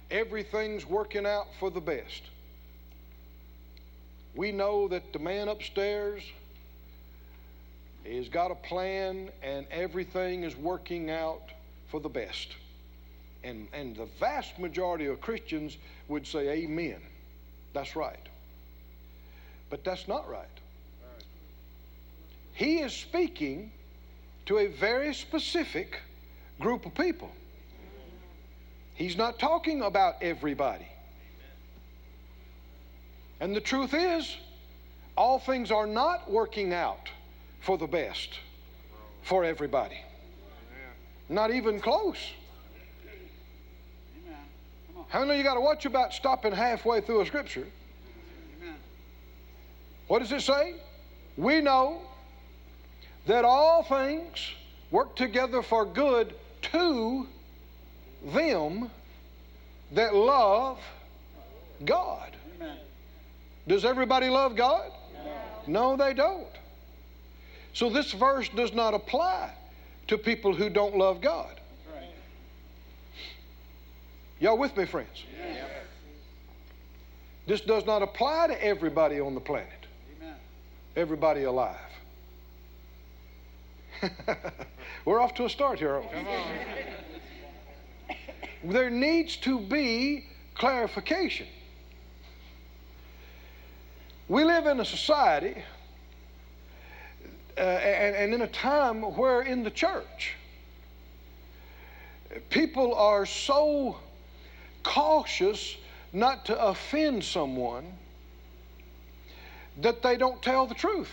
everything's working out for the best. We know that the man upstairs has got a plan and everything is working out for the best. And the vast majority of Christians would say amen. That's right. But that's not right. He is speaking to a very specific group of people. He's not talking about everybody. And the truth is, all things are not working out for the best for everybody. Not even close. How many of you got to watch about stopping halfway through a scripture? What does it say? We know that all things work together for good to them that love God. Does everybody love God? No, they don't. So this verse does not apply to people who don't love God. Y'all with me, friends? This does not apply to everybody on the planet. Everybody alive. We're off to a start here, aren't we? Come on. There needs to be clarification. We live in a society and in a time where in the church people are so cautious not to offend someone that they don't tell the truth.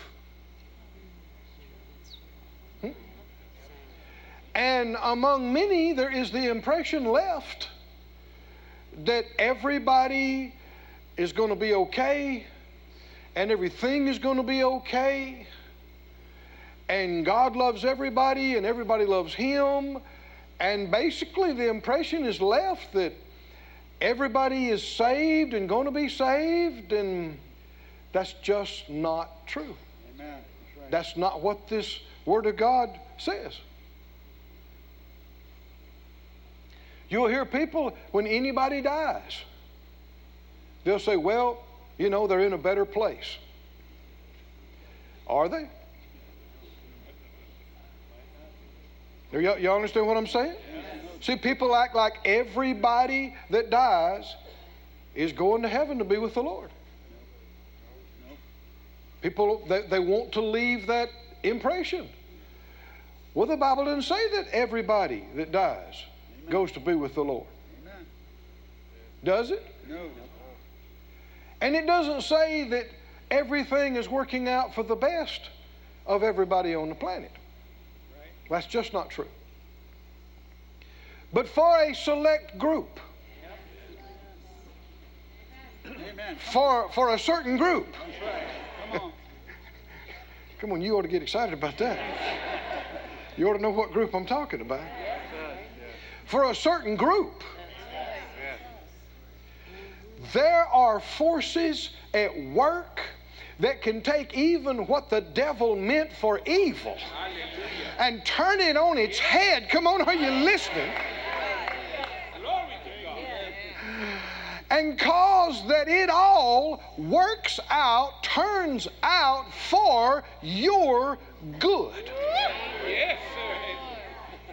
And among many, there is the impression left that everybody is going to be okay and everything is going to be okay and God loves everybody and everybody loves Him. And basically the impression is left that everybody is saved and going to be saved, and that's just not true. Amen. That's right. That's not what this Word of God says. You'll hear people, when anybody dies, they'll say, well, you know, they're in a better place. Are they? Y'all understand what I'm saying? See, people act like everybody that dies is going to heaven to be with the Lord. People, they want to leave that impression. Well, the Bible doesn't say that everybody that dies goes to be with the Lord. Does it? No. And it doesn't say that everything is working out for the best of everybody on the planet. That's just not true. But for a select group, for a certain group, come on, you ought to get excited about that. You ought to know what group I'm talking about. For a certain group, there are forces at work that can take even what the devil meant for evil and turn it on its head. Come on, are you listening? And cause that it all works out, turns out for your good. Yes, sir.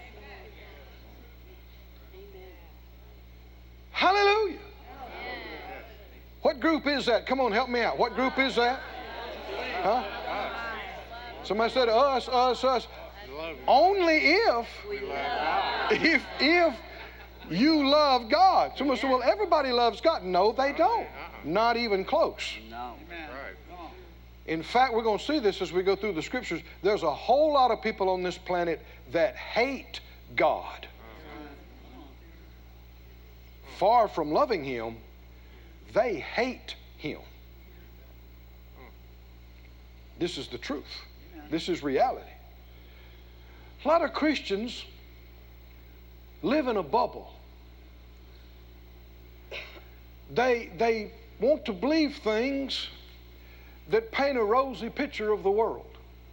Hallelujah. What group is that? Come on, help me out. What group is that? Huh? Somebody said us. Only if you love God. Somebody said, well, everybody loves God. No, they don't. Not even close. No. In fact, we're going to see this as we go through the scriptures. There's a whole lot of people on this planet that hate God. Far from loving Him, they hate Him. This is the truth. This is reality. A lot of Christians live in a bubble. They want to believe things that paint a rosy picture of the world.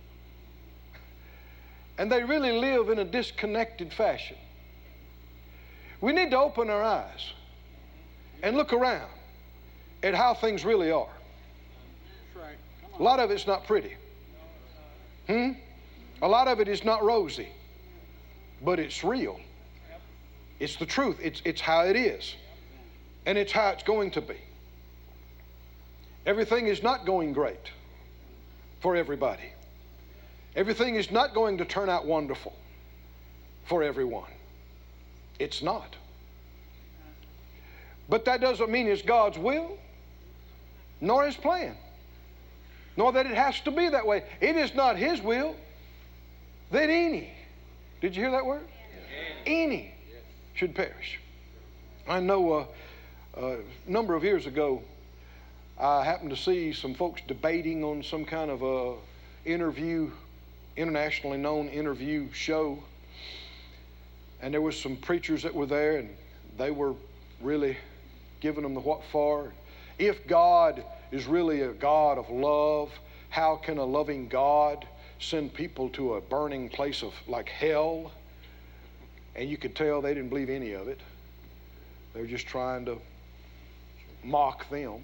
And they really live in a disconnected fashion. We need to open our eyes and look around at how things really are. A lot of it's not pretty. A lot of it is not rosy, but it's real. It's the truth. It's how it is, and it's how it's going to be. Everything is not going great for everybody. Everything is not going to turn out wonderful for everyone. It's not. But that doesn't mean it's God's will, nor His plan, nor that it has to be that way. It is not His will that any, did you hear that word? Any should perish. I know a number of years ago, I happened to see some folks debating on some kind of a interview, internationally known interview show. And there was some preachers that were there, and they were really giving them the what for. If God is really a God of love, how can a loving God send people to a burning place of like hell? And you could tell they didn't believe any of it. They were just trying to mock them.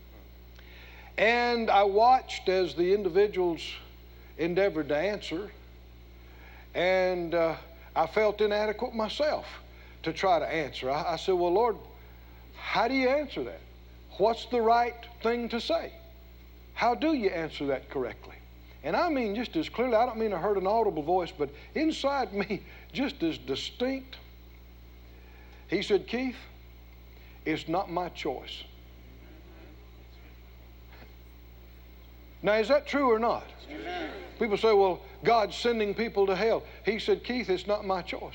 And I watched as the individuals endeavored to answer, and I felt inadequate myself to try to answer. I said, well, Lord, how do you answer that? What's the right thing to say? How do you answer that correctly? And I mean just as clearly, I don't mean I heard an audible voice, but inside me, just as distinct. He said, Keith, it's not my choice. Now, is that true or not? Amen. People say, well, God's sending people to hell. He said, Keith, it's not my choice.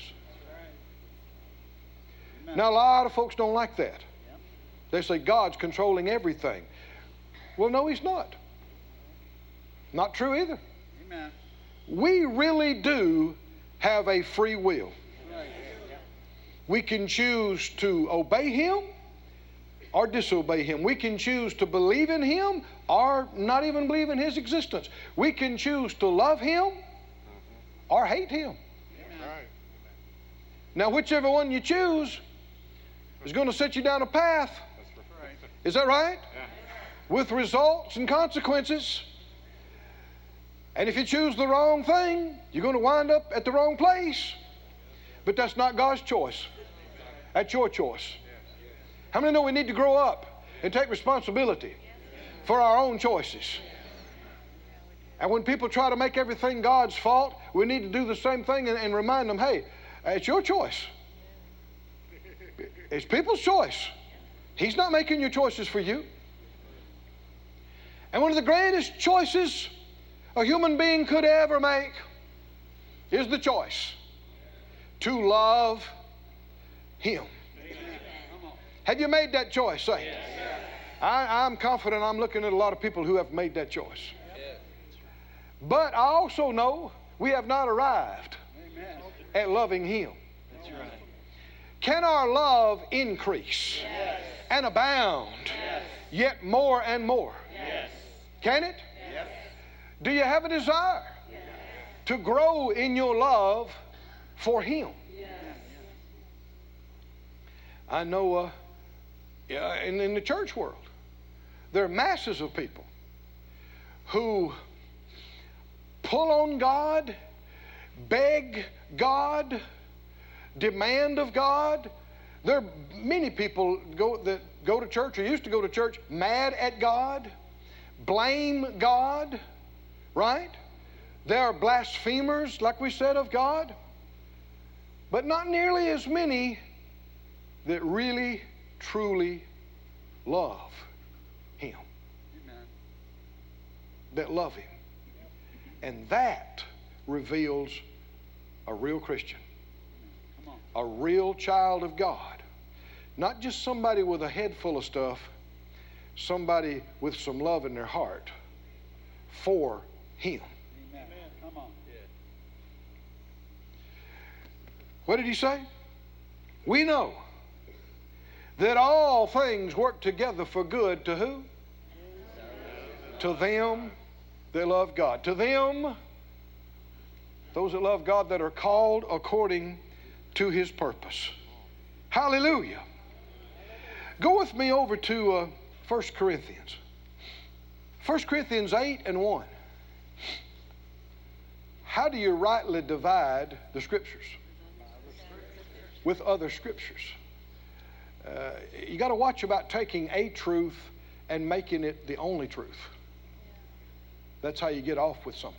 Right. Now, a lot of folks don't like that. Yep. They say God's controlling everything. Well, no, He's not. Not true either. Amen. We really do have a free will. Right. We can choose to obey Him or disobey Him. We can choose to believe in Him or not even believe in His existence. We can choose to love Him or hate Him. Right. Now, whichever one you choose is going to set you down a path. Right. Is that right? Yeah. With results and consequences. And if you choose the wrong thing, you're going to wind up at the wrong place. But that's not God's choice. That's your choice. How many know we need to grow up and take responsibility for our own choices? And when people try to make everything God's fault, we need to do the same thing and remind them, hey, it's your choice. It's people's choice. He's not making your choices for you. And one of the greatest choices a human being could ever make is the choice to love Him. Have you made that choice, saints? Yes. I'm confident I'm looking at a lot of people who have made that choice. Yes. But I also know we have not arrived at loving Him. That's right. Can our love increase and abound yet more and more? Yes. Can it? Yes. Do you have a desire to grow in your love for Him? Yes. I know in the church world, there are masses of people who pull on God, beg God, demand of God. There are many people that go to church or used to go to church mad at God, blame God, right? There are blasphemers, like we said, of God, but not nearly as many that really, truly love Him. Amen. That love Him. And that reveals a real Christian, a real child of God. Not just somebody with a head full of stuff, somebody with some love in their heart for Him. Amen. Come on. What did He say? We know that all things work together for good to who? To them that love God. To them, those that love God, that are called according to His purpose. Hallelujah. Go with me over to 1 Corinthians. 1 Corinthians 8:1. How do you rightly divide the Scriptures? With other Scriptures. You got to watch about taking a truth and making it the only truth. That's how you get off with something.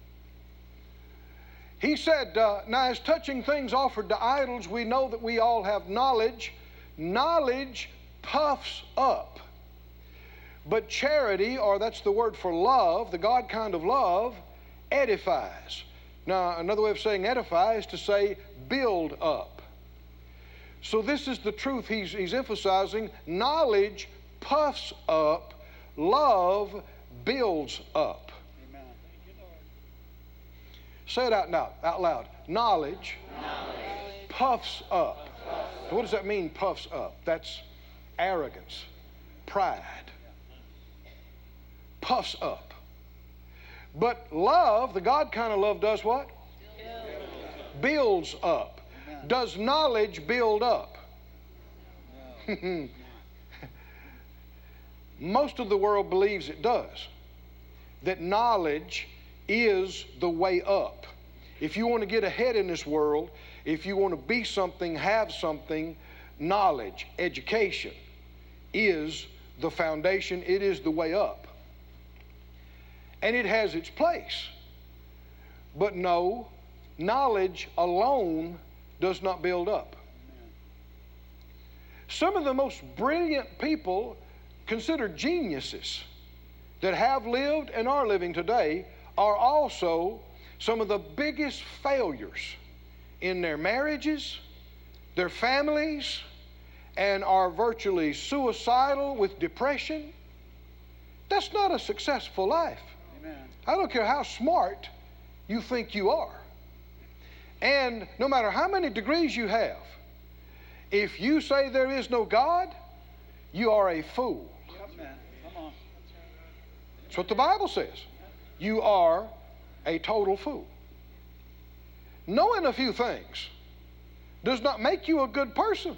He said, now as touching things offered to idols, we know that we all have knowledge. Knowledge puffs up. But charity, or that's the word for love, the God kind of love, edifies. Now, another way of saying edify is to say build up. So this is the truth he's emphasizing. Knowledge puffs up. Love builds up. Amen. Say it out loud. Knowledge puffs up. So what does that mean, puffs up? That's arrogance, pride. Puffs up. But love, the God kind of love, does what? Builds up. Amen. Does knowledge build up? No. Most of the world believes it does. That knowledge is the way up. If you want to get ahead in this world, if you want to be something, have something, knowledge, education is the foundation. It is the way up. And it has its place. But no, knowledge alone does not build up. Some of the most brilliant people considered geniuses that have lived and are living today are also some of the biggest failures in their marriages, their families, and are virtually suicidal with depression. That's not a successful life. Amen. I don't care how smart you think you are. And no matter how many degrees you have, if you say there is no God, you are a fool. Amen. Come on. That's what the Bible says. You are a total fool. Knowing a few things does not make you a good person.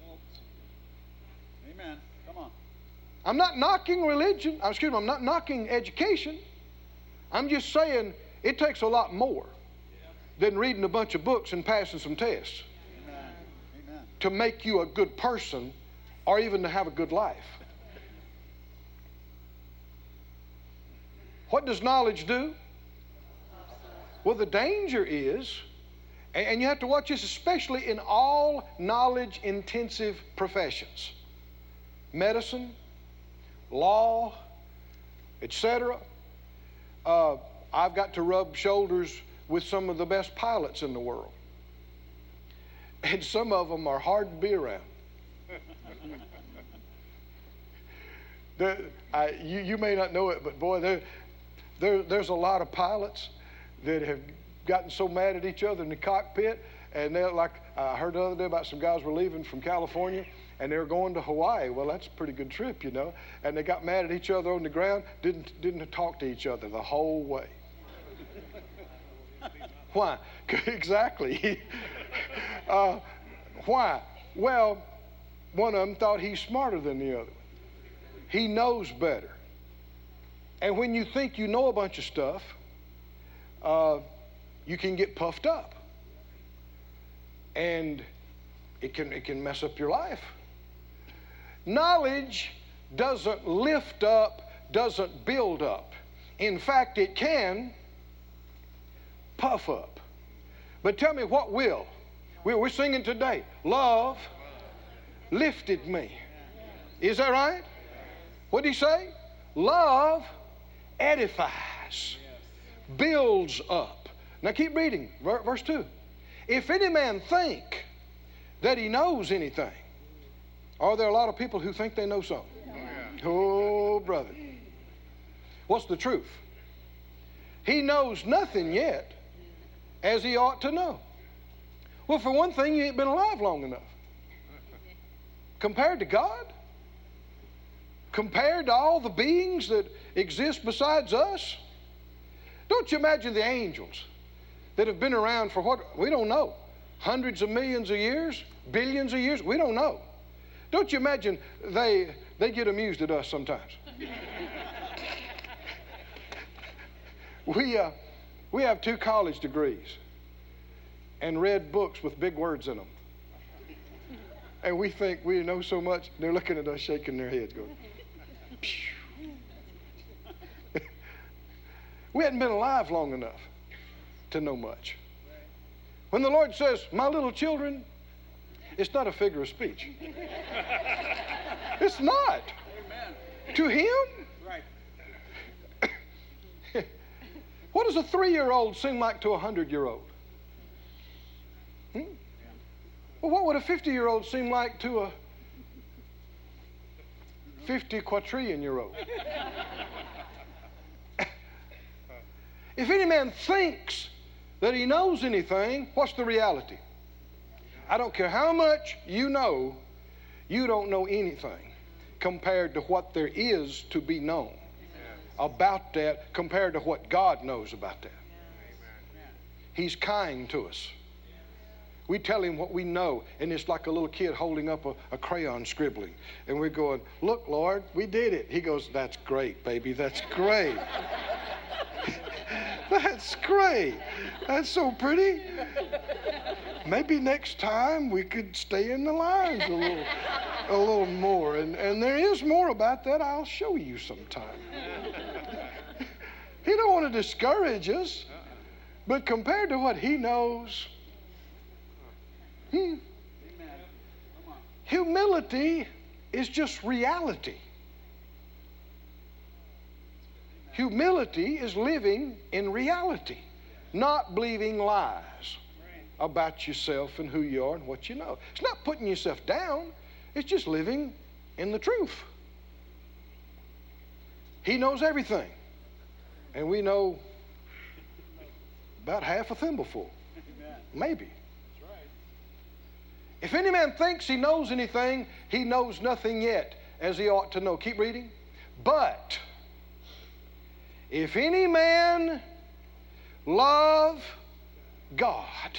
Amen. Come on. I'm not knocking religion. I'm not knocking education. I'm just saying it takes a lot more than reading a bunch of books and passing some tests Amen. Amen. to make you a good person or even to have a good life. What does knowledge do? Well, the danger is, and you have to watch this especially in all knowledge-intensive professions, medicine, law, etc. I've got to rub shoulders with some of the best pilots in the world. And some of them are hard to be around. You may not know it, but boy, there's a lot of pilots that have gotten so mad at each other in the cockpit. And they're like, I heard the other day about some guys were leaving from California and they were going to Hawaii. Well, that's a pretty good trip, you know. And they got mad at each other on the ground, didn't talk to each other the whole way. Why? Exactly. Why? Well, one of them thought he's smarter than the other. He knows better. And when you think you know a bunch of stuff, you can get puffed up. And it can mess up your life. Knowledge doesn't lift up, doesn't build up. In fact, it can puff up. But tell me what will. We're singing today, love lifted me. Is that right? What did he say? Love edifies, builds up. Now keep reading, verse 2. If any man think that he knows anything, are there a lot of people who think they know something? Oh, brother. What's the truth? He knows nothing yet as he ought to know. Well, for one thing, you ain't been alive long enough. Compared to God, compared to all the beings that exist besides us, don't you imagine the angels that have been around for what? We don't know. Hundreds of millions of years, billions of years, we don't know. Don't you imagine they get amused at us sometimes? We have 2 college degrees and read books with big words in them. And we think we know so much. They're looking at us shaking their heads going, phew. We hadn't been alive long enough to know much. When the Lord says, my little children, it's not a figure of speech. It's not. Amen. To Him? Right. What does a 3-year-old seem like to a 100-year-old? Well, what would a 50-year-old seem like to a 50-quadrillion-year-old? If any man thinks that he knows anything, what's the reality? I don't care how much you know, you don't know anything compared to what there is to be known about that, compared to what God knows about that. He's kind to us. We tell Him what we know, and it's like a little kid holding up a crayon scribbling. And we're going, look, Lord, we did it. He goes, that's great, baby, that's great. That's great. That's so pretty. Maybe next time we could stay in the lines a little more. And there is more about that. I'll show you sometime. He don't want to discourage us, but compared to what He knows, humility is just reality. Humility is living in reality, not believing lies about yourself and who you are and what you know. It's not putting yourself down. It's just living in the truth. He knows everything, and we know about half a thimbleful, maybe. If any man thinks he knows anything, he knows nothing yet, as he ought to know. Keep reading. But if any man love God,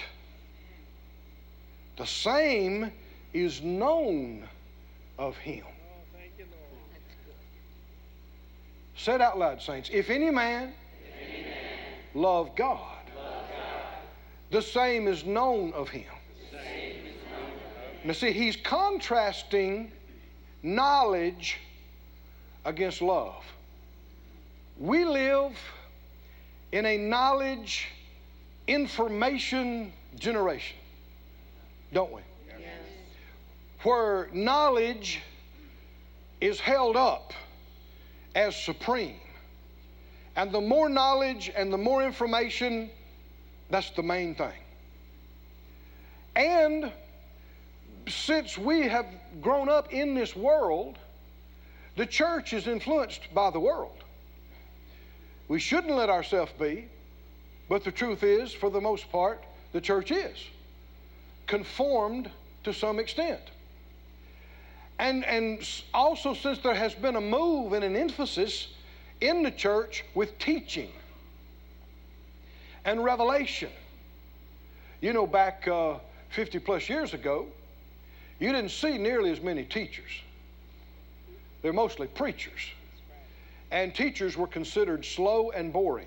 the same is known of Him. Say it out loud, saints. If any man love God, the same is known of Him. Now see, he's contrasting knowledge against love. We live in a knowledge, information generation, don't we? Yes. Where knowledge is held up as supreme. And the more knowledge and the more information, that's the main thing. And since we have grown up in this world, the church is influenced by the world. We shouldn't let ourselves be, but the truth is, for the most part, the church is conformed to some extent. And also, since there has been a move and an emphasis in the church with teaching and revelation. You know, back 50 plus years ago, you didn't see nearly as many teachers. They're mostly preachers. And teachers were considered slow and boring.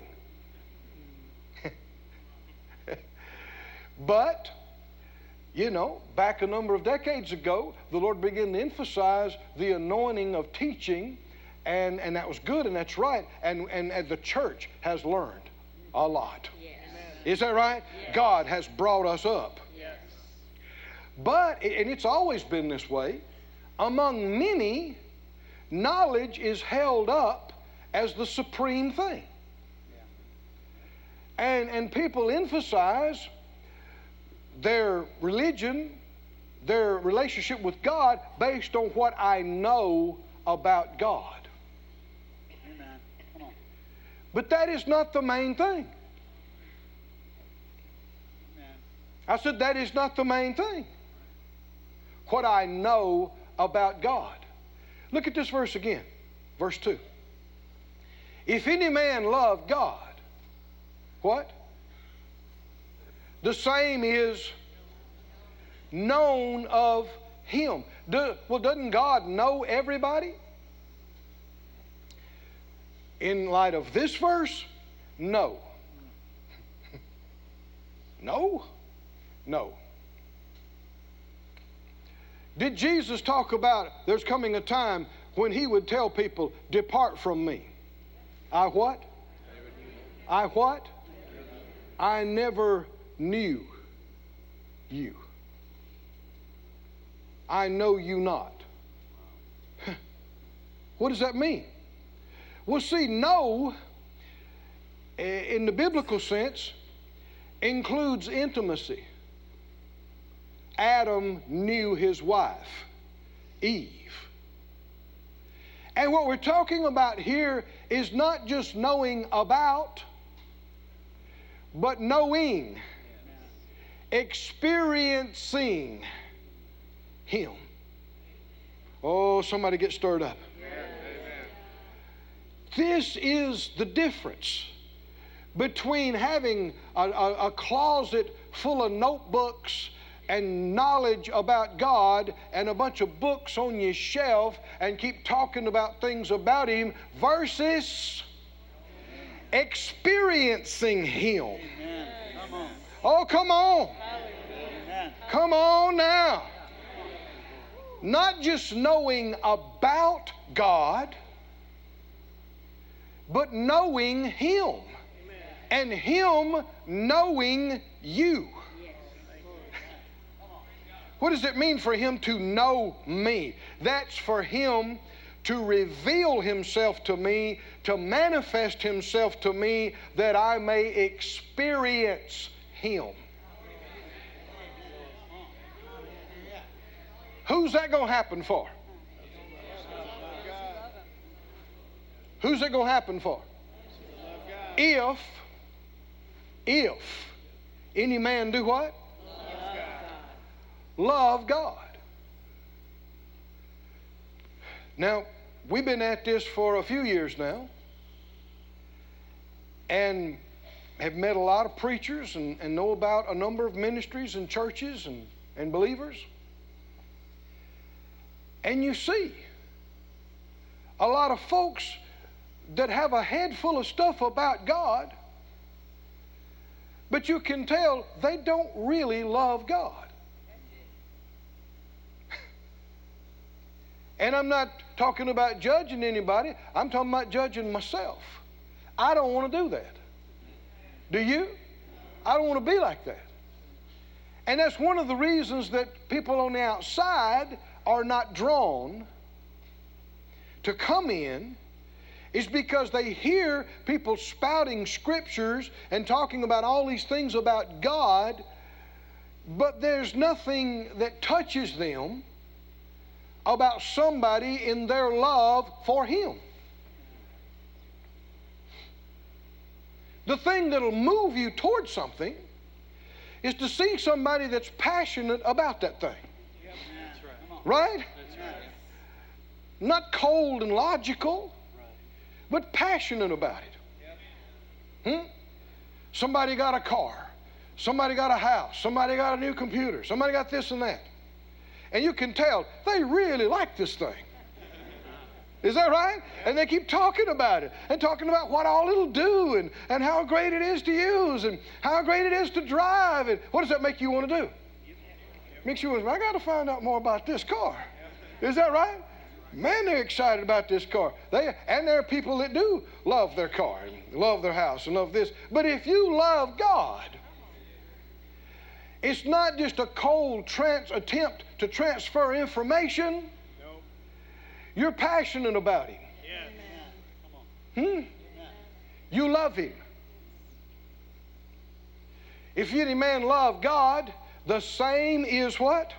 But, you know, back a number of decades ago, the Lord began to emphasize the anointing of teaching, and that was good and that's right. And the church has learned a lot. Yes. Is that right? Yes. God has brought us up. Yes. But, and it's always been this way, among many, knowledge is held up as the supreme thing. Yeah. And people emphasize their religion, their relationship with God based on what I know about God. Amen. Come on. But that is not the main thing. Amen. I said that is not the main thing. What I know about God. Look at this verse again. Verse 2. If any man love God, what? The same is known of Him. Well, doesn't God know everybody? In light of this verse, no. No? No. Did Jesus talk about there's coming a time when he would tell people, depart from me? I what? I what? I never knew you. I know you not. What does that mean? Well, see, know, in the biblical sense, includes intimacy. Adam knew his wife, Eve. And what we're talking about here is not just knowing about, but knowing, experiencing him. Oh, somebody get stirred up. This is the difference between having a closet full of notebooks and knowledge about God and a bunch of books on your shelf and keep talking about things about him versus experiencing him. Come on. Oh, come on. Amen. Come on now. Not just knowing about God, but knowing him. And him knowing you. What does it mean for him to know me? That's for him to reveal himself to me, to manifest himself to me, that I may experience him. Who's that going to happen for? Who's it going to happen for? If any man do what? Love God. Now, we've been at this for a few years now and have met a lot of preachers and know about a number of ministries and churches and believers. And you see a lot of folks that have a head full of stuff about God, but you can tell they don't really love God. And I'm not talking about judging anybody. I'm talking about judging myself. I don't want to do that. Do you? I don't want to be like that. And that's one of the reasons that people on the outside are not drawn to come in, is because they hear people spouting scriptures and talking about all these things about God, but there's nothing that touches them about somebody in their love for him. The thing that'll move you towards something is to see somebody that's passionate about that thing. Right? Not cold and logical, but passionate about it. Somebody got a car. Somebody got a house. Somebody got a new computer. Somebody got this and that. And you can tell they really like this thing. Is that right? And they keep talking about it and talking about what all it'll do and how great it is to use and how great it is to drive. And what does that make you want to do? Makes you want to, I got to find out more about this car. Is that right? Man, they're excited about this car. And there are people that do love their car and love their house and love this. But if you love God, it's not just a cold attempt to transfer information. No. You're passionate about him. Yeah. You love him. If any man love God, the same is what?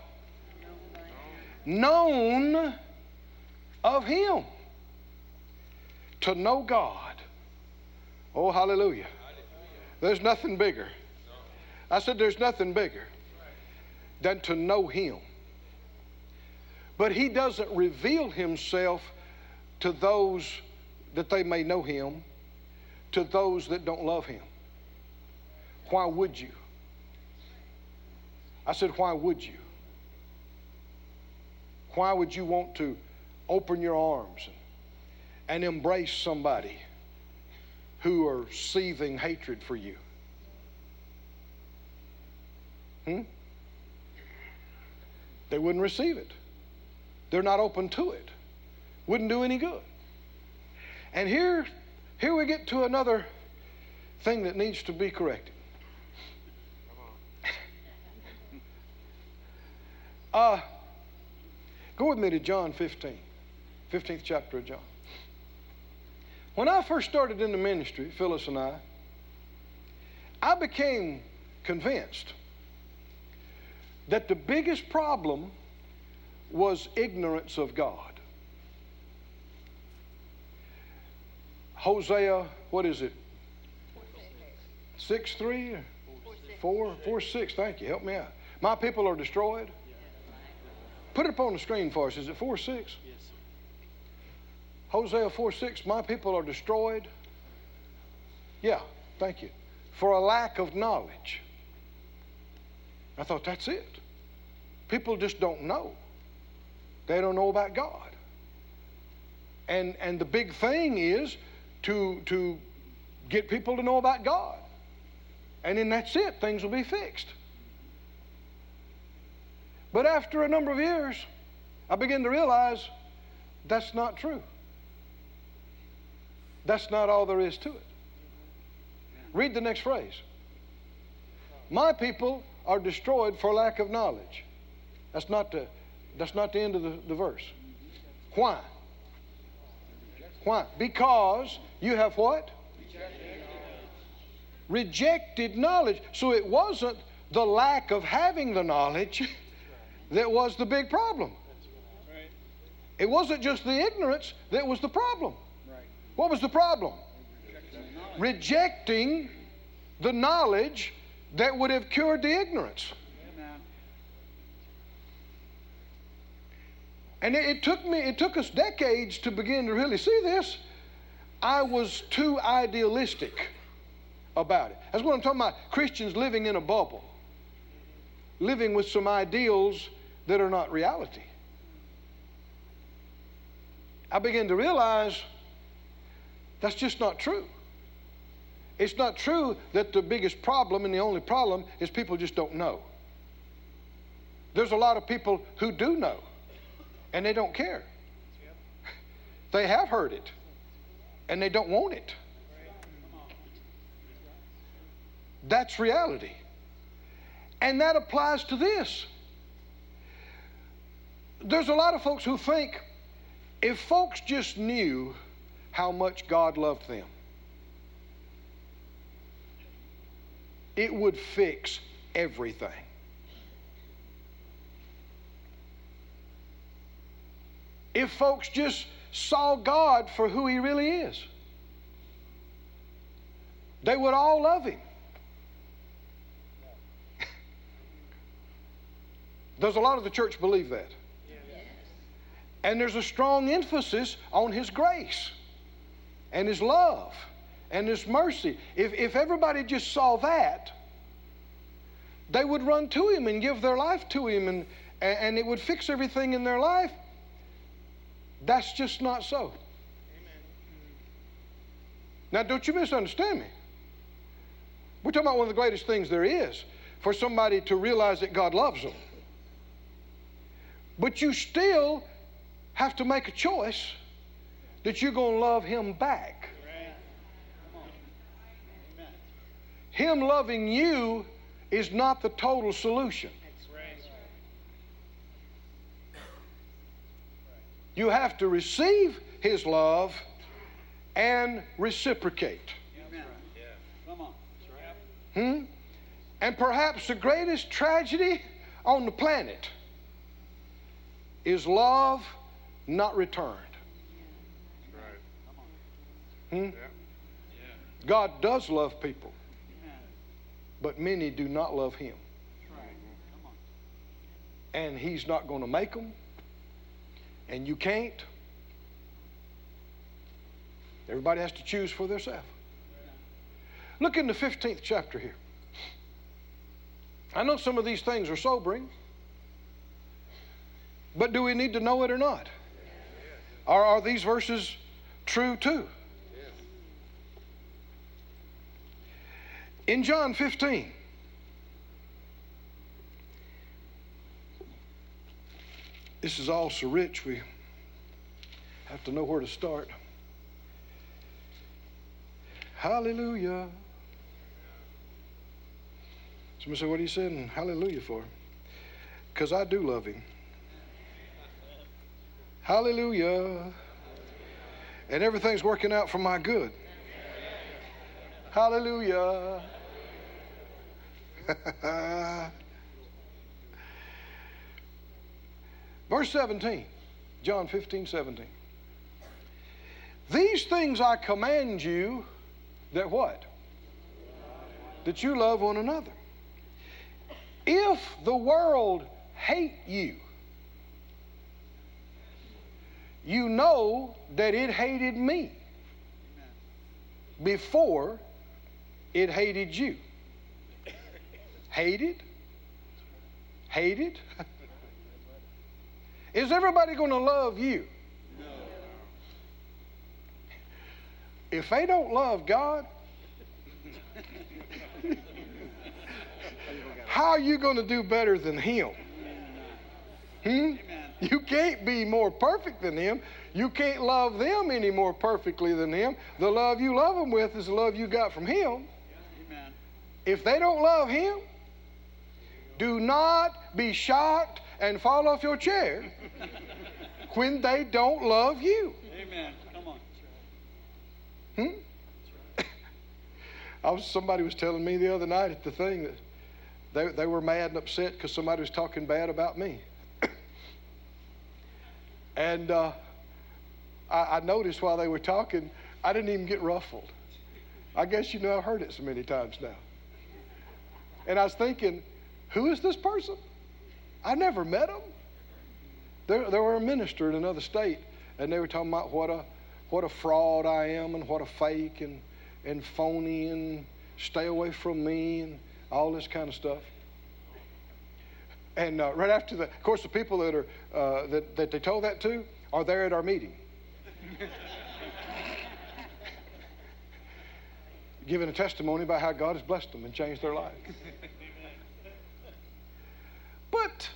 Known of him. To know God. Oh, hallelujah. There's nothing bigger. I said there's nothing bigger than to know him. But he doesn't reveal himself to those that they may know him, to those that don't love him. Why would you? I said, why would you? Why would you want to open your arms and embrace somebody who are seething hatred for you? They wouldn't receive it. They're not open to it. Wouldn't do any good. And here we get to another thing that needs to be corrected. Go with me to John 15, 15th chapter of John. When I first started in the ministry, Phyllis and I became convinced that the biggest problem was ignorance of God. Hosea, what is it? 6:3? 4:6, thank you, help me out. My people are destroyed. Put it up on the screen for us. Is it 4:6? Yes. Hosea 4:6, my people are destroyed. Yeah, thank you. For a lack of knowledge. I thought, that's it. People just don't know. They don't know about God. And the big thing is to get people to know about God. And then that's it. Things will be fixed. But after a number of years, I began to realize that's not true. That's not all there is to it. Read the next phrase. My people are destroyed for lack of knowledge. That's not the end of the verse. Why? Why? Because you have what? Rejected knowledge. So it wasn't the lack of having the knowledge that was the big problem. It wasn't just the ignorance that was the problem. What was the problem? Rejecting the knowledge that would have cured the ignorance. And it took us decades to begin to really see this. I was too idealistic about it. That's what I'm talking about. Christians living in a bubble, living with some ideals that are not reality. I began to realize that's just not true. It's not true that the biggest problem and the only problem is people just don't know. There's a lot of people who do know, and they don't care. They have heard it, and they don't want it. That's reality. And that applies to this. There's a lot of folks who think if folks just knew how much God loved them, it would fix everything. If folks just saw God for who He really is, they would all love Him. Does a lot of the church believe that? And there's a strong emphasis on His grace and His love and His mercy. If everybody just saw that, they would run to Him and give their life to Him, and it would fix everything in their life. That's just not so. Amen. Now, don't you misunderstand me. We're talking about one of the greatest things there is, for somebody to realize that God loves them. But you still have to make a choice that you're going to love Him back. Him loving you is not the total solution. You have to receive His love and reciprocate. And perhaps the greatest tragedy on the planet is love not returned. God does love people, but many do not love Him. And He's not going to make them, and you can't. Everybody has to choose for themselves. Look in the 15th chapter here. I know some of these things are sobering. But do we need to know it or not? Are these verses true too? In John 15, this is all so rich, we have to know where to start. Hallelujah. Somebody say, what are you saying hallelujah for? Because I do love him. Hallelujah. And everything's working out for my good. Hallelujah. Verse 17, John 15:17. These things I command you, that what? That you love one another. If the world hate you, you know that it hated me before it hated you. Hated? Hated? Is everybody going to love you? No. If they don't love God, how are you going to do better than Him? You can't be more perfect than Him. You can't love them any more perfectly than Him. The love you love them with is the love you got from Him. Amen. If they don't love Him, do not be shocked and fall off your chair when they don't love you. Amen. Come on. Somebody was telling me the other night at the thing that they were mad and upset because somebody was talking bad about me. And I noticed while they were talking, I didn't even get ruffled. I guess you know I've heard it so many times now. And I was thinking, who is this person? I never met him. There were a minister in another state, and they were talking about what a fraud I am and what a fake and phony and stay away from me and all this kind of stuff. And right after that, of course, the people that are that they told that to are there at our meeting, giving a testimony about how God has blessed them and changed their life. But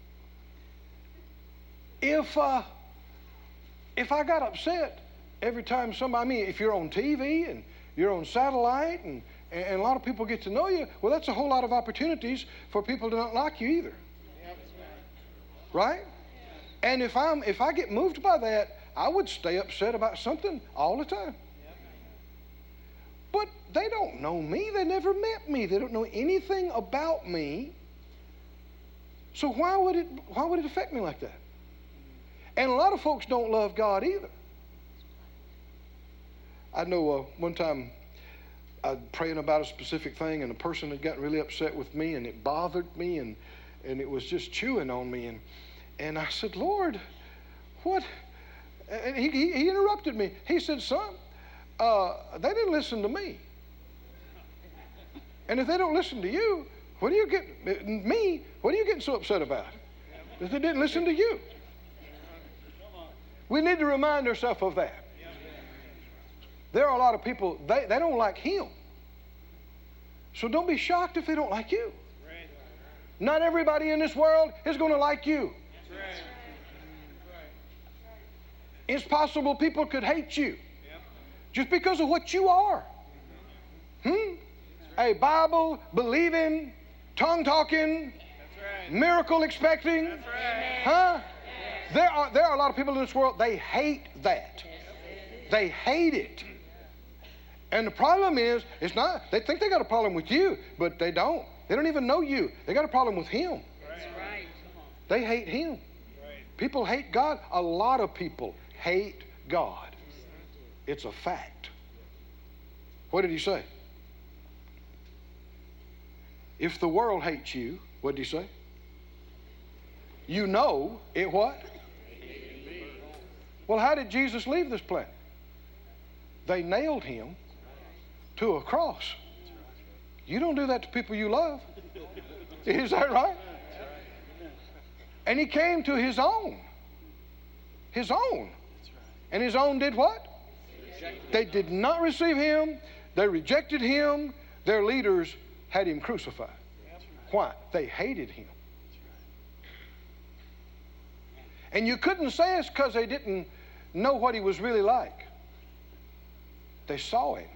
if I got upset every time somebody, I mean, if you're on TV and you're on satellite and a lot of people get to know you, well, that's a whole lot of opportunities for people to not like you either. Right? And if I get moved by that, I would stay upset about something all the time. But they don't know me. They never met me. They don't know anything about me. So why would it affect me like that? And a lot of folks don't love God either. I know one time I was praying about a specific thing, and a person had gotten really upset with me, and it bothered me, and it was just chewing on me. And I said, Lord, what? And he interrupted me. He said, son, they didn't listen to me. And if they don't listen to you, what are you getting so upset about? If they didn't listen to you. We need to remind ourselves of that. There are a lot of people, they don't like Him. So don't be shocked if they don't like you. Not everybody in this world is going to like you. It's possible people could hate you just because of what you are. A Bible believing, tongue talking, miracle expecting. Huh? There are a lot of people in this world, they hate that. They hate it. And the problem is, it's not, they think they got a problem with you, but they don't. They don't even know you. They got a problem with Him. They hate Him. People hate God. A lot of people hate God. It's a fact. What did He say? If the world hates you, what did He say? You know it what? Well, how did Jesus leave this planet? They nailed Him to a cross. You don't do that to people you love. Is that right? And he came to his own. His own. And his own did what? They did not receive him. They rejected him. Their leaders had him crucified. Why? They hated him. And you couldn't say it's because they didn't know what he was really like. They saw him.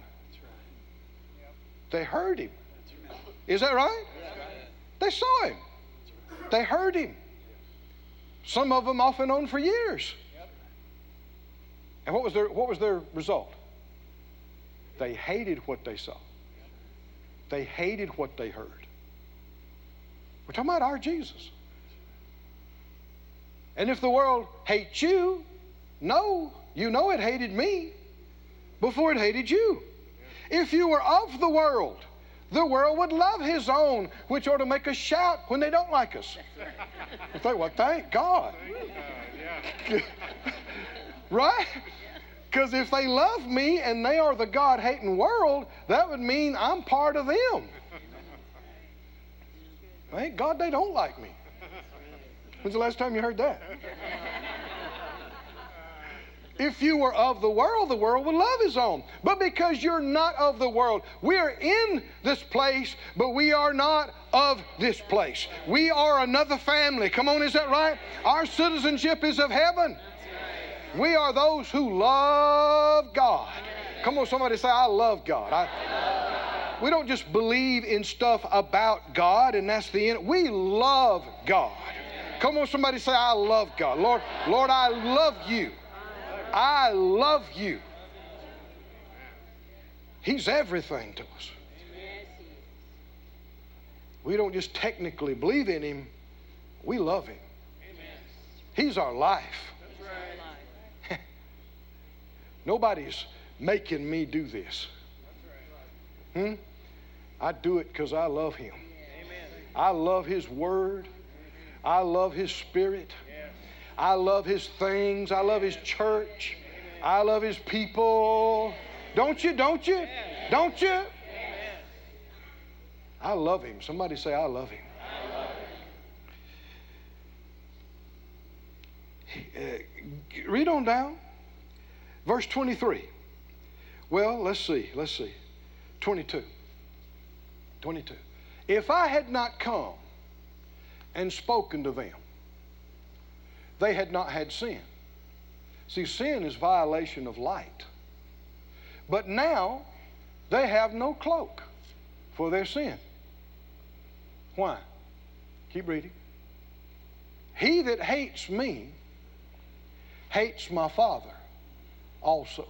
They heard him. Is that right? They saw him. They heard him. Some of them off and on for years. And what was their result? They hated what they saw. They hated what they heard. We're talking about our Jesus. And if the world hates you, you know it hated me before it hated you. If you were of the world would love his own, which ought to make us shout when they don't like us. We think, well, thank God. Right? Because if they love me and they are the God-hating world, that would mean I'm part of them. Thank God they don't like me. When's the last time you heard that? If you were of the world would love his own. But because you're not of the world, we are in this place, but we are not of this place. We are another family. Come on, is that right? Our citizenship is of heaven. We are those who love God. Come on, somebody say, I love God. We don't just believe in stuff about God and that's the end. We love God. Come on, somebody say, I love God. Lord, I love you. I love you. He's everything to us. We don't just technically believe in him. We love him. He's our life. Nobody's making me do this. I do it because I love him. I love his word. I love his spirit. I love his things. I love his church. I love his people. Don't you? Don't you? Don't you? I love him. Somebody say, I love him. Read on down. Verse 23. Well, let's see. 22. If I had not come and spoken to them, they had not had sin. See, sin is violation of light. But now they have no cloak for their sin. Why? Keep reading. He that hates me hates my Father also.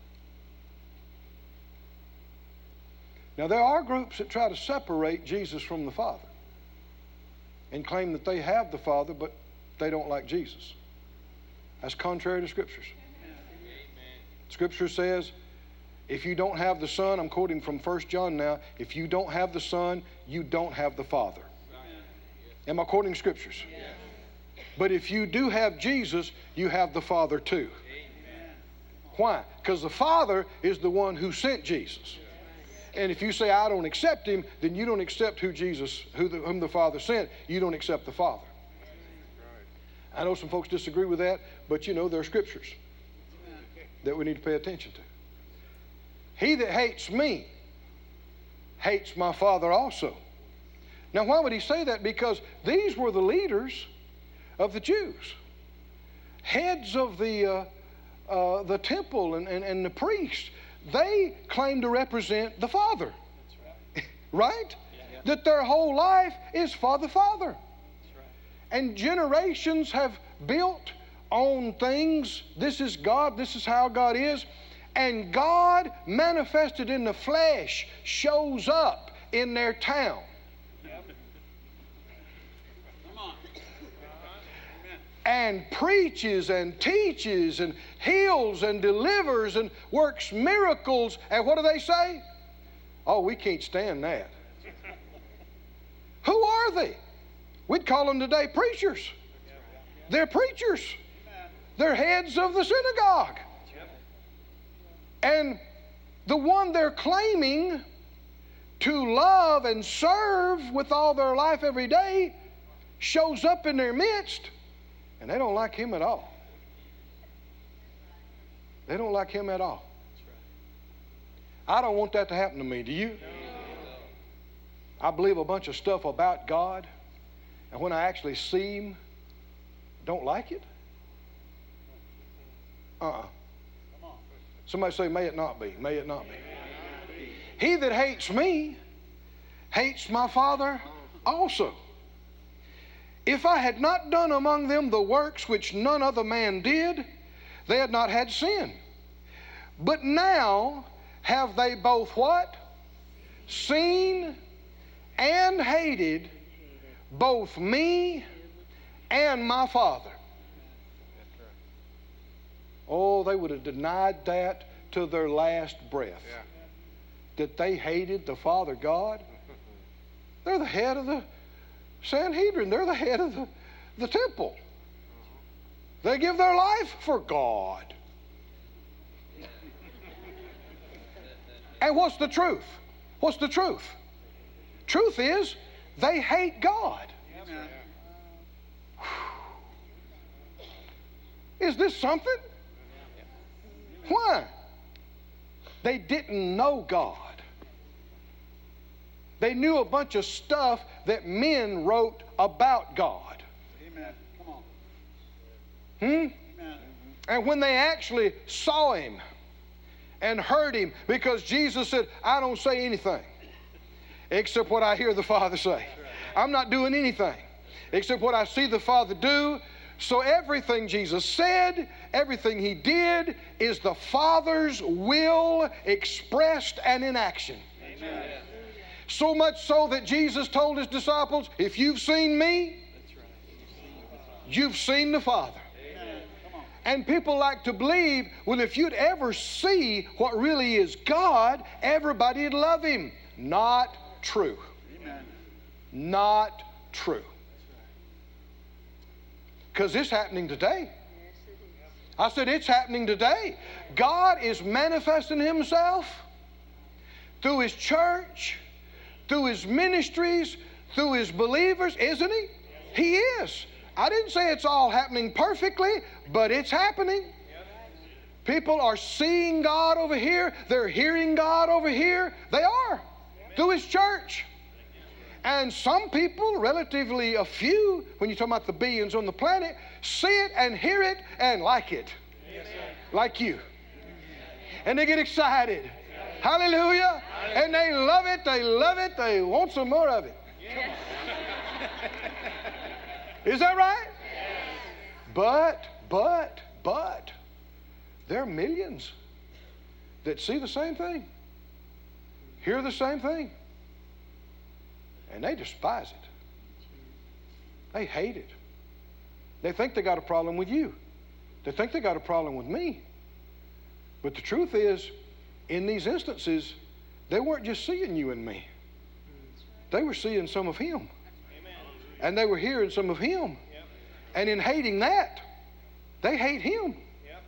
Now, there are groups that try to separate Jesus from the Father and claim that they have the Father, but they don't like Jesus. That's contrary to Scriptures. Scripture says, if you don't have the Son, I'm quoting from 1 John now, if you don't have the Son, you don't have the Father. Am I quoting Scriptures? But if you do have Jesus, you have the Father too. Why? Because the Father is the one who sent Jesus. And if you say, I don't accept him, then you don't accept whom the Father sent. You don't accept the Father. I know some folks disagree with that, but you know, there are scriptures that we need to pay attention to. He that hates me hates my Father also. Now, why would he say that? Because these were the leaders of the Jews, heads of the temple and the priests. They claim to represent the Father. Right? Yeah. That their whole life is for the Father. Right. And generations have built on things. This is God. This is how God is. And God manifested in the flesh shows up in their town. And preaches and teaches and heals and delivers and works miracles. And what do they say? Oh, we can't stand that. Who are they? We'd call them today preachers. They're preachers. They're heads of the synagogue. And the one they're claiming to love and serve with all their life every day shows up in their midst, and they don't like him at all. They don't like him at all. I don't want that to happen to me. Do you? I believe a bunch of stuff about God, and when I actually see him, don't like it. Somebody say, may it not be. May it not be. He that hates me hates my Father also. If I had not done among them the works which none other man did, they had not had sin. But now have they both what? Seen and hated both me and my Father. Oh, they would have denied that to their last breath. That they hated the Father God. They're the head of the Sanhedrin. They're the head of the temple. They give their life for God. And what's the truth? What's the truth? Truth is, they hate God. Is this something? Why? They didn't know God. They knew a bunch of stuff that men wrote about God. Amen. Come on. Amen. And when they actually saw him and heard him, because Jesus said, I don't say anything except what I hear the Father say. I'm not doing anything except what I see the Father do. So everything Jesus said, everything he did is the Father's will expressed and in action. Amen. So much so that Jesus told his disciples, if you've seen me, you've seen the Father. And people like to believe, well, if you'd ever see what really is God, everybody'd love him. Not true. Amen. Not true. Because it's happening today. I said it's happening today. God is manifesting himself through his church, through his ministries, through his believers, isn't he? He is. I didn't say it's all happening perfectly, but it's happening. People are seeing God over here. They're hearing God over here. They are. Through his church. And some people, relatively a few, when you talk about the billions on the planet, see it and hear it and like it. Yes, like you. And they get excited. Hallelujah. And they love it. They love it. They want some more of it. Yes. Is that right? Yes. But, there are millions that see the same thing, hear the same thing, and they despise it. They hate it. They think they got a problem with you. They think they got a problem with me. But the truth is, in these instances, they weren't just seeing you and me. They were seeing some of him. And they were hearing some of him. Yep. And in hating that, they hate him. Yep.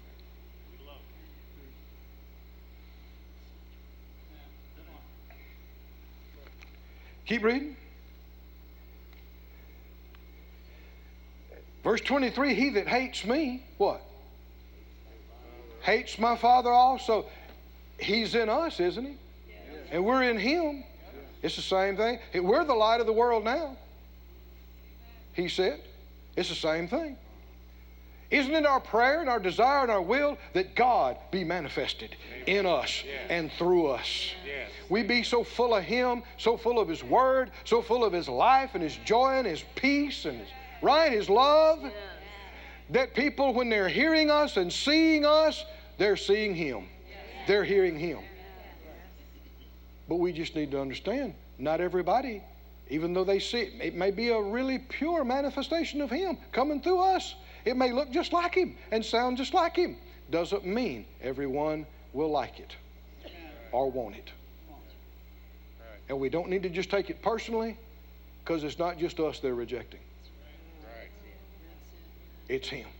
Keep reading. Verse 23, he that hates me, what? Hates my Father also. He's in us, isn't he? Yes. And we're in him. Yes. It's the same thing. We're the light of the world now. He said, it's the same thing. Isn't it our prayer and our desire and our will that God be manifested in us and through us? Yes. We be so full of him, so full of his word, so full of his life and his joy and his peace and his love, that people, when they're hearing us and seeing us, they're seeing him. They're hearing him. But we just need to understand, not everybody, even though they see it, it may be a really pure manifestation of him coming through us. It may look just like him and sound just like him. Doesn't mean everyone will like it or want it. And we don't need to just take it personally, because it's not just us they're rejecting. It's him.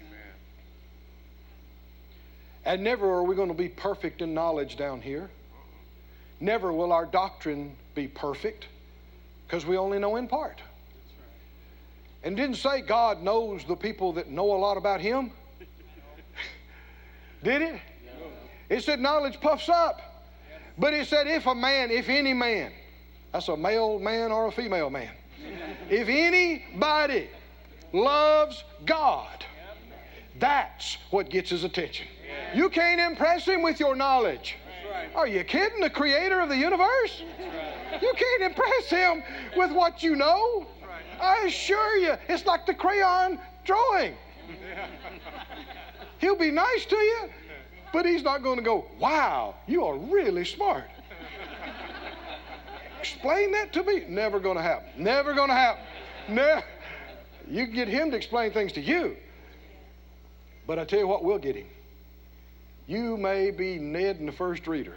And never are we going to be perfect in knowledge down here. Never will our doctrine be perfect, because we only know in part. And didn't say God knows the people that know a lot about Him. Did it? It said knowledge puffs up. But it said if any man, that's a male man or a female man. If anybody loves God, that's what gets his attention. You can't impress him with your knowledge. Are you kidding? The creator of the universe? You can't impress him with what you know. I assure you, it's like the crayon drawing. He'll be nice to you, but he's not going to go, wow, you are really smart. Explain that to me. Never going to happen. Never going to happen. Never. You can get him to explain things to you. But I tell you what, we'll get him. You may be Ned in the first reader.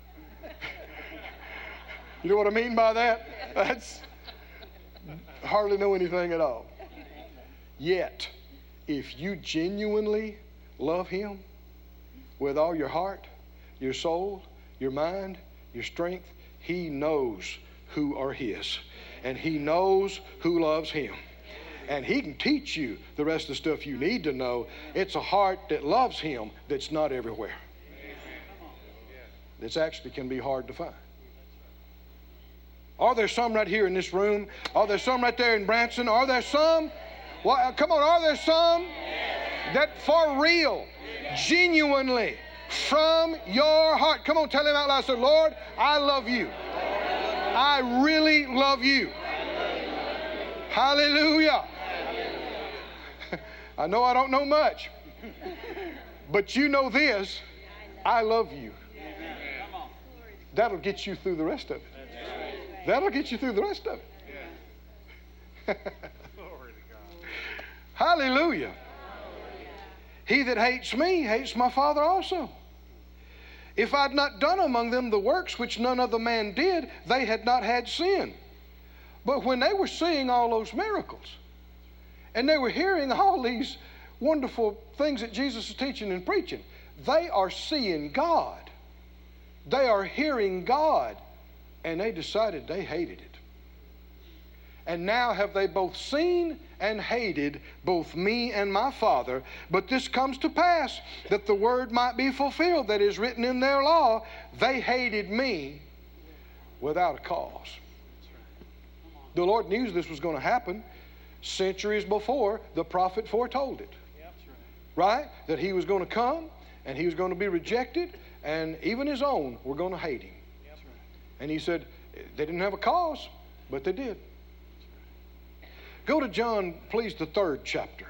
You know what I mean by that? That's hardly know anything at all. Yet, if you genuinely love him with all your heart, your soul, your mind, your strength, he knows who are his. And he knows who loves him. And he can teach you the rest of the stuff you need to know. It's a heart that loves him that's not everywhere. That's actually can be hard to find. Are there some right here in this room? Are there some right there in Branson? Are there some? Well, come on, are there some that for real, genuinely, from your heart, come on, tell him out loud, say, Lord, I love you. I really love you. Hallelujah. I know I don't know much, but you know this, I love you. That'll get you through the rest of it. That'll get you through the rest of it. Hallelujah. He that hates me hates my Father also. If I'd not done among them the works which none other man did, they had not had sin. But when they were seeing all those miracles, and they were hearing all these wonderful things that Jesus is teaching and preaching, they are seeing God. They are hearing God. And they decided they hated it. And now have they both seen and hated both me and my Father. But this comes to pass, that the word might be fulfilled that is written in their law, they hated me without a cause. The Lord knew this was going to happen. Centuries before, the prophet foretold it. Right? That he was going to come, and he was going to be rejected, and even his own were going to hate him. And he said, they didn't have a cause, but they did. Go to John, please, the 3rd chapter.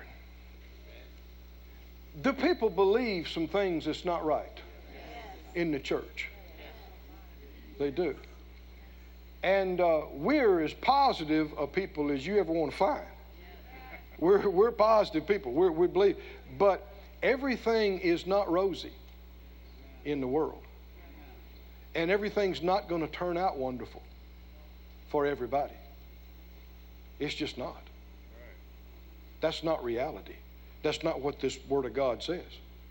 Do people believe some things that's not right in the church? They do. And we're as positive a people as you ever want to find. We're positive people. We believe. But everything is not rosy in the world. And everything's not going to turn out wonderful for everybody. It's just not. That's not reality. That's not what this Word of God says.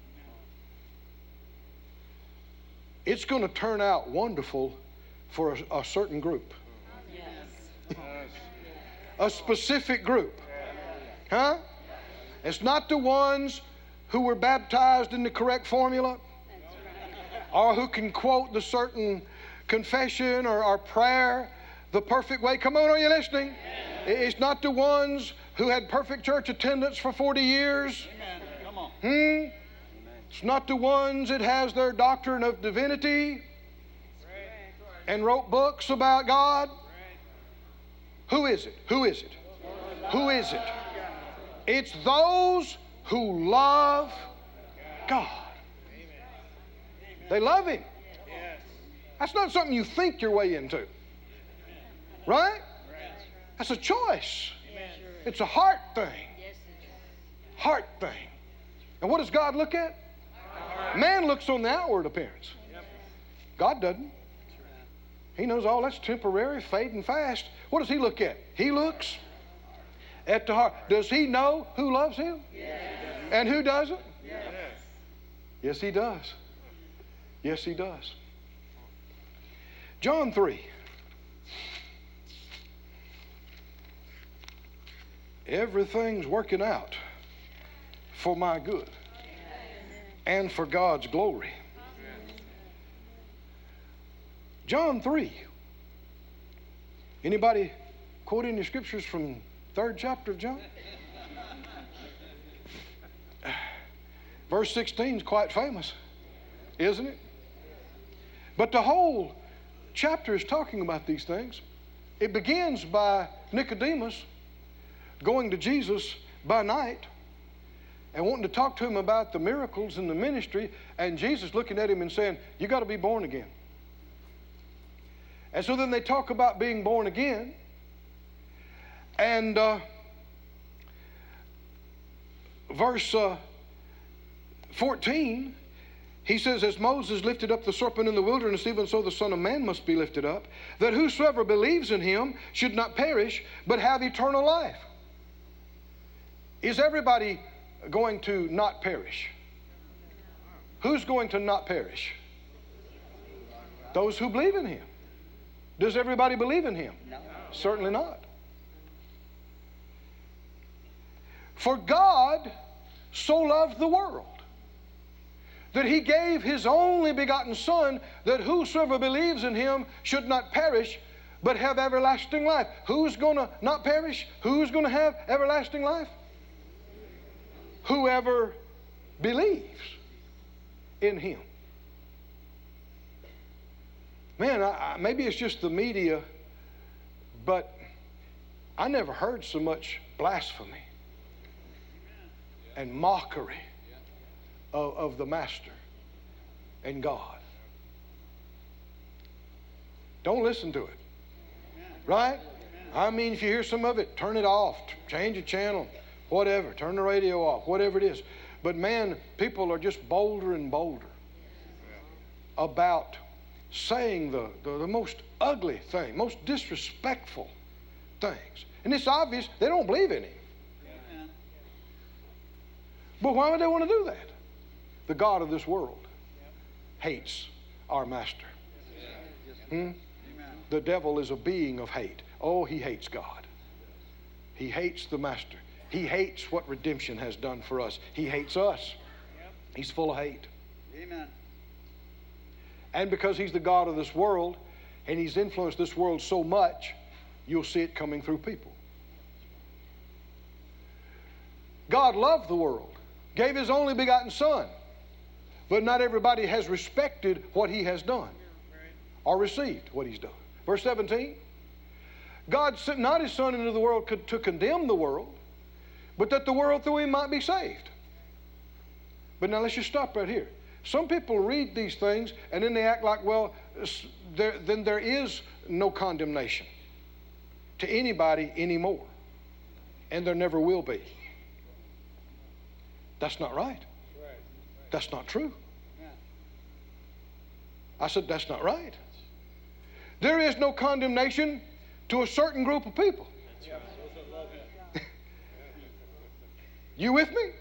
It's going to turn out wonderful for a certain group. Yes. A specific group. Huh? It's not the ones who were baptized in the correct formula, or who can quote the certain confession or prayer the perfect way. Come on, are you listening? It's not the ones who had perfect church attendance for 40 years. Amen. Come on. It's not the ones that has their doctrine of divinity and wrote books about God. Who is it? Who is it? Who is it? It's those who love God. They love him. That's not something you think your way into. Right? That's a choice. It's a heart thing. Heart thing. And what does God look at? Man looks on the outward appearance. God doesn't. He knows all that's temporary, fading fast. What does he look at? He looks at the heart. Does he know who loves him? And who doesn't? Yes, he does. Yes, he does. John 3. everything's working out for my good and for God's glory. John 3. Anybody quote any scriptures from 3rd chapter of John? Verse 16 is quite famous, isn't it? But the whole chapter is talking about these things. It begins by Nicodemus going to Jesus by night and wanting to talk to him about the miracles and the ministry, and Jesus looking at him and saying, you got to be born again. And so then they talk about being born again, and verse 14, he says, as Moses lifted up the serpent in the wilderness, even so the Son of Man must be lifted up, that whosoever believes in him should not perish, but have eternal life. Is everybody going to not perish? Who's going to not perish? Those who believe in him. Does everybody believe in him? No. Certainly not. For God so loved the world that he gave his only begotten Son, that whosoever believes in him should not perish, but have everlasting life. Who's going to not perish? Who's going to have everlasting life? Whoever believes in him. Man, maybe it's just the media, but I never heard so much blasphemy and mockery of the Master and God. Don't listen to it. Right? I mean, if you hear some of it, turn it off, change the channel, whatever, turn the radio off, whatever it is. But man, people are just bolder and bolder about saying the most ugly thing, most disrespectful things. And it's obvious they don't believe in him. But why would they want to do that? The God of this world hates our Master. The devil is a being of hate. Oh, he hates God. He hates the Master. He hates what redemption has done for us. He hates us. He's full of hate. Amen. And because he's the God of this world, and he's influenced this world so much, you'll see it coming through people. God loved the world, gave his only begotten Son, but not everybody has respected what he has done or received what he's done. Verse 17, God sent not his Son into the world to condemn the world, but that the world through him might be saved. But now let's just stop right here. Some people read these things and then they act like, well, then there is no condemnation to anybody anymore. And there never will be. That's not right. That's not true. I said, that's not right. There is no condemnation to a certain group of people. You with me?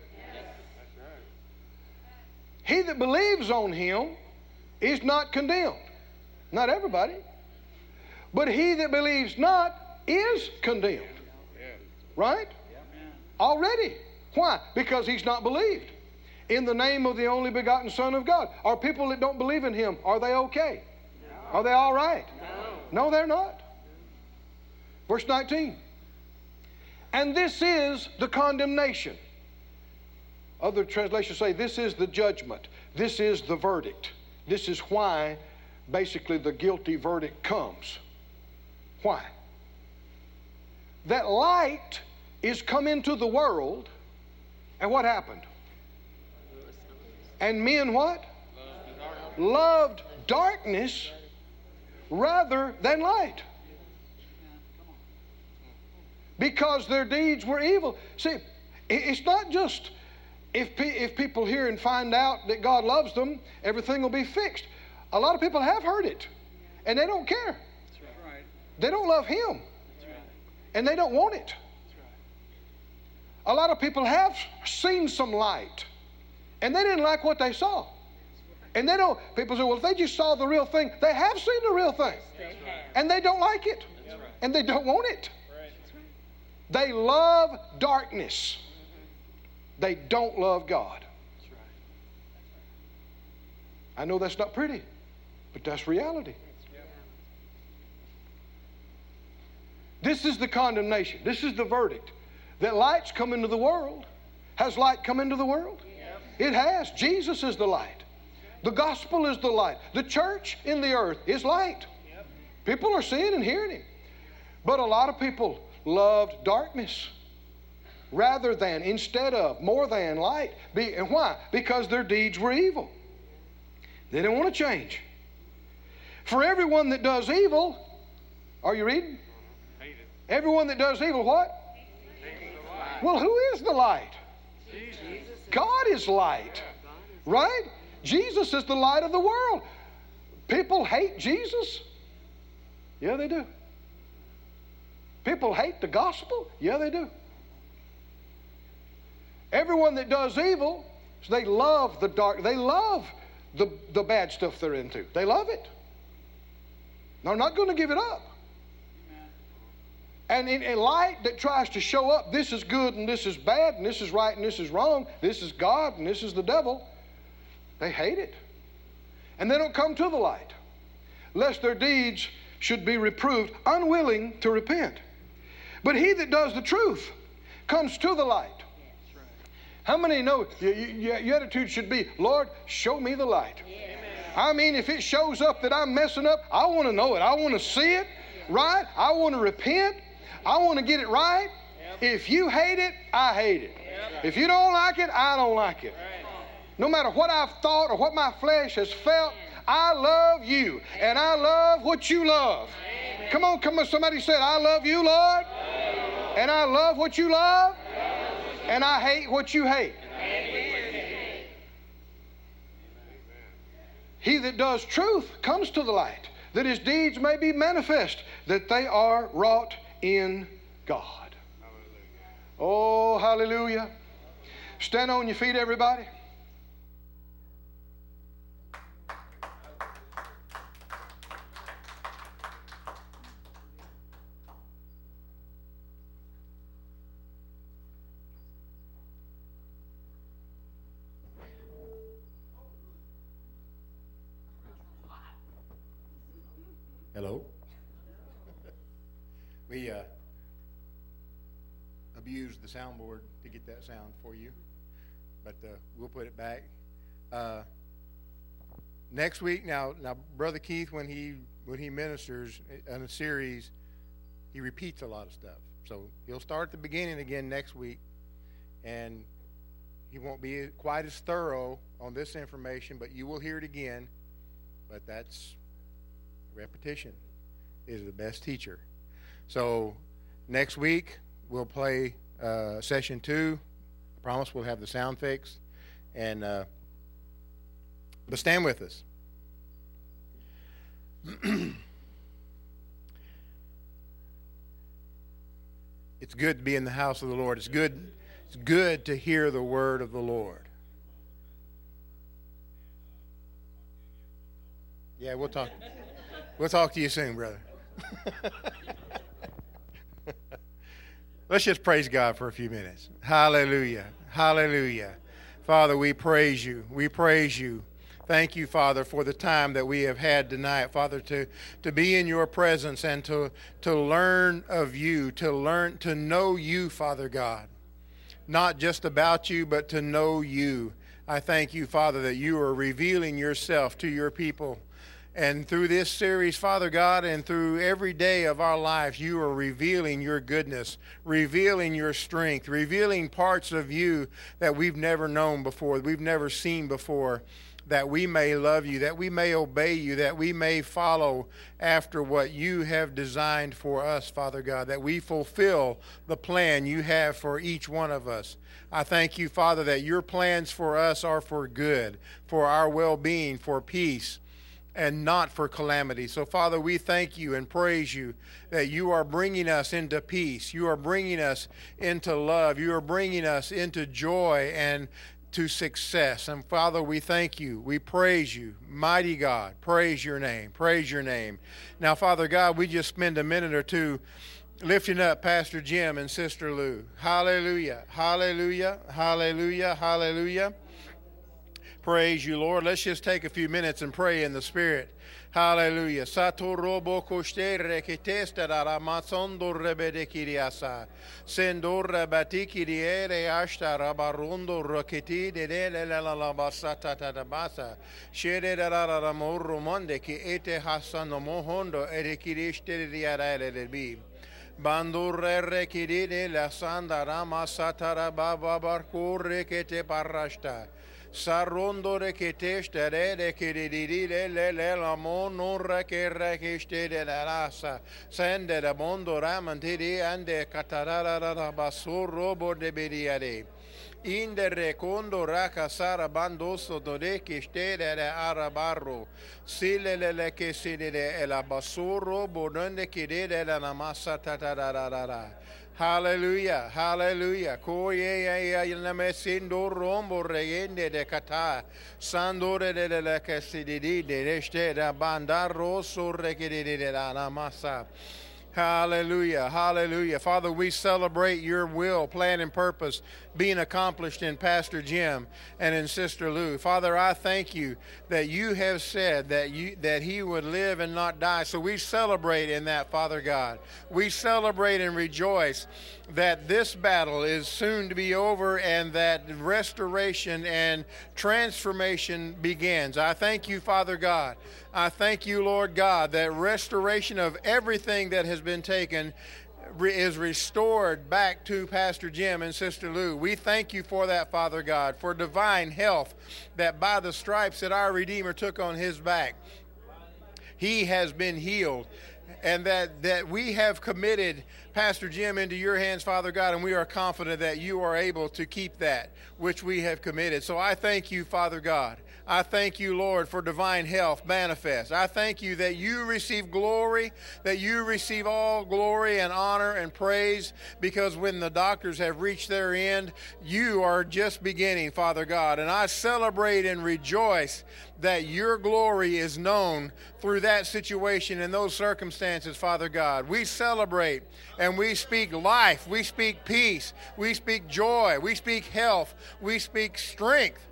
He that believes on him is not condemned. Not everybody. But he that believes not is condemned. Right? Already. Why? Because he's not believed in the name of the only begotten Son of God. Are people that don't believe in him, are they okay? No. Are they all right? No, they're not. Verse 19. And this is the condemnation. Other translations say this is the judgment. This is the verdict. This is why basically the guilty verdict comes. Why? That light is come into the world, and what happened? And men what? Loved darkness rather than light. Because their deeds were evil. See, it's not just if people hear and find out that God loves them, everything will be fixed. A lot of people have heard it, and they don't care. They don't love him, and they don't want it. A lot of people have seen some light, and they didn't like what they saw. And they don't, people say, well, if they just saw the real thing, they have seen the real thing. And they don't like it. And they don't want it. They love darkness. They don't love God. I know that's not pretty, but that's reality. This is the condemnation. This is the verdict. That light's come into the world. Has light come into the world? It has. Jesus is the light. The gospel is the light. The church in the earth is light. People are seeing and hearing Him. But a lot of people loved darkness rather than, instead of, more than light. And why? Because their deeds were evil. They didn't want to change. For everyone that does evil, are you reading? Everyone that does evil, what? Well, who is the light? God is light. Right? Jesus is the light of the world. People hate Jesus? Yeah, they do. People hate the gospel? Yeah, they do. Everyone that does evil, they love the dark. They love the bad stuff they're into. They love it. They're not going to give it up. And in a light that tries to show up, this is good and this is bad and this is right and this is wrong, this is God and this is the devil, they hate it. And they don't come to the light, lest their deeds should be reproved, unwilling to repent. But he that does the truth comes to the light. How many know your attitude should be, Lord, show me the light? I mean, if it shows up that I'm messing up, I want to know it. I want to see it, right? I want to repent. I want to get it right. If you hate it, I hate it. If you don't like it, I don't like it. No matter what I've thought or what my flesh has felt, I love you and I love what you love. Come on, somebody said, I love you, Lord, and I love what you love, and I hate what you hate. He that does truth comes to the light, that his deeds may be manifest, that they are wrought in God. Oh, hallelujah. Stand on your feet, everybody. Hello. We abused the soundboard to get that sound for you, but we'll put it back. Next week, now, Brother Keith, when he ministers in a series, he repeats a lot of stuff. So he'll start at the beginning again next week, and he won't be quite as thorough on this information, but you will hear it again. But that's repetition is the best teacher. So next week we'll play session 2. I promise we'll have the sound fixed. And but stand with us. It's good to be in the house of the Lord. It's good to hear the word of the Lord. Yeah, we'll talk. We'll talk to you soon, brother. Let's just praise God for a few minutes. Hallelujah. Hallelujah. Father, we praise you. We praise you. Thank you, Father, for the time that we have had tonight, Father, to be in your presence and to learn of you, to know you, Father God. Not just about you, but to know you. I thank you, Father, that you are revealing yourself to your people. And through this series, Father God, and through every day of our lives, you are revealing your goodness, revealing your strength, revealing parts of you that we've never known before, we've never seen before, that we may love you, that we may obey you, that we may follow after what you have designed for us, Father God, that we fulfill the plan you have for each one of us. I thank you, Father, that your plans for us are for good, for our well-being, for peace, and not for calamity. So, Father, we thank you and praise you that you are bringing us into peace. You are bringing us into love. You are bringing us into joy and to success. And, Father, we thank you. We praise you. Mighty God, praise your name. Praise your name. Now, Father God, we just spend a minute or two lifting up Pastor Jim and Sister Lou. Hallelujah, hallelujah, hallelujah, hallelujah. Praise you, Lord. Let's just take a few minutes and pray in the Spirit. Hallelujah. Satorobo koshtere ketesta dara matsondo rebede kiriasa. Sendora batiki diere ashtara barondo roketi de la basata tabasa. Shere dara morro monde ki ete hasano mohondo erekiriste diarele de bi. Bandurre rekidide la sandara masatara baba barkure kete parashta. Sarondore che te stere che di le la monora che rekiste de la rasa sende da mondo ramanti di ande catarara basur robo de bediade inde recondo raka sara bandoso dode che stere de arabarro sile le che si de la basur robo donde che de la massa tatarara. Hallelujah, hallelujah. Koye ya na mesindo rombo regende de kata. Sandore de la casididi de este da bandar rosso regede de la masa. Hallelujah, hallelujah. Father, we celebrate your will, plan, and purpose being accomplished in Pastor Jim and in Sister Lou. Father, I thank you that you have said that he would live and not die. So we celebrate in that, Father God. We celebrate and rejoice that this battle is soon to be over and that restoration and transformation begins. I thank you, Father God. I thank you, Lord God, that restoration of everything that has been taken is restored back to Pastor Jim and Sister Lou. We thank you for that, Father God, for divine health, that by the stripes that our Redeemer took on his back, he has been healed. And that we have committed Pastor Jim into your hands, Father God, and we are confident that you are able to keep that which we have committed. So I thank you, Father God. I thank you, Lord, for divine health manifest. I thank you that you receive glory, that you receive all glory and honor and praise, because when the doctors have reached their end, you are just beginning, Father God. And I celebrate and rejoice that your glory is known through that situation and those circumstances, Father God. We celebrate and we speak life, we speak peace, we speak joy, we speak health, we speak strength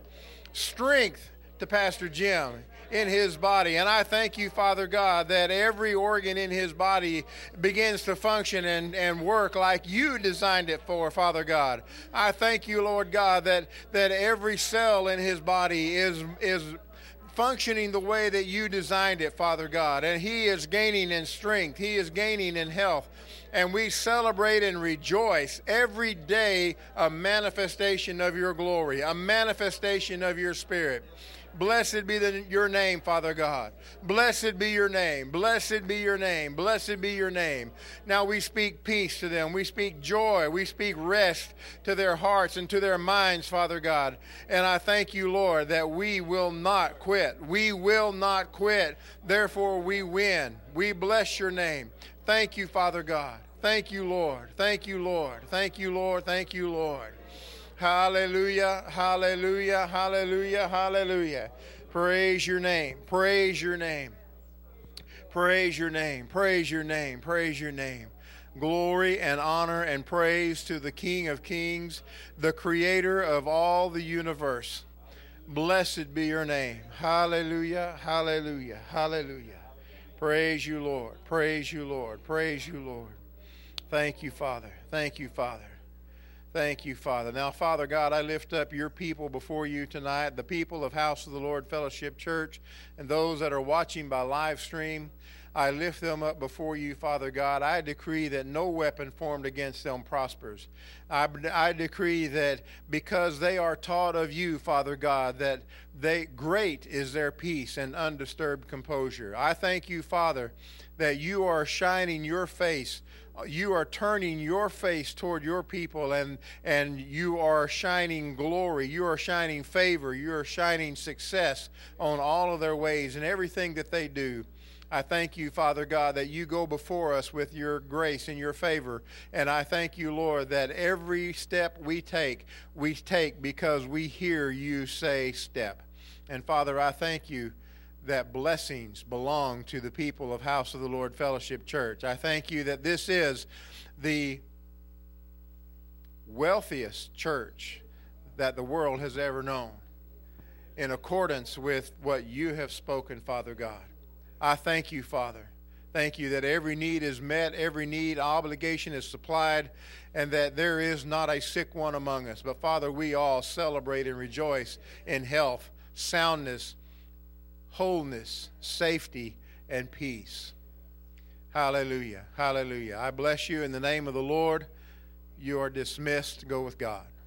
to Pastor Jim in his body. And I thank you, Father God, that every organ in his body begins to function and work like you designed it for, Father God. I thank you, Lord God, that every cell in his body is functioning the way that you designed it, Father God. And he is gaining in strength. He is gaining in health. And we celebrate and rejoice every day a manifestation of your glory, a manifestation of your Spirit. Blessed be your name, Father God. Blessed be your name. Blessed be your name. Blessed be your name. Now we speak peace to them. We speak joy. We speak rest to their hearts and to their minds, Father God. And I thank you, Lord, that we will not quit. We will not quit. Therefore, we win. We bless your name. Thank you, Father God. Thank you, Lord. Thank you, Lord. Thank you, Lord. Thank you, Lord. Hallelujah, hallelujah, hallelujah, hallelujah. Praise your name, praise your name, praise your name, praise your name, praise your name. Glory and honor and praise to the King of Kings, the creator of all the universe. Blessed be your name. Hallelujah, hallelujah, hallelujah. Praise you, Lord, praise you, Lord, praise you, Lord. Thank you, Father. Thank you, Father. Thank you, Father. Now, Father God, I lift up your people before you tonight, the people of House of the Lord Fellowship Church, and those that are watching by live stream. I lift them up before you, Father God. I decree that no weapon formed against them prospers. I decree that because they are taught of you, Father God, that great is their peace and undisturbed composure. I thank you, Father, that you are shining your face. You are turning your face toward your people, and you are shining glory. You are shining favor. You are shining success on all of their ways and everything that they do. I thank you, Father God, that you go before us with your grace and your favor. And I thank you, Lord, that every step we take because we hear you say step. And Father, I thank you that blessings belong to the people of House of the Lord Fellowship Church. I thank you that this is the wealthiest church that the world has ever known, in accordance with what you have spoken, Father God. I thank you, Father. Thank you that every need is met, every need, obligation is supplied, and that there is not a sick one among us. But Father, we all celebrate and rejoice in health, soundness, wholeness, safety, and peace. Hallelujah. Hallelujah. I bless you in the name of the Lord. You are dismissed. Go with God.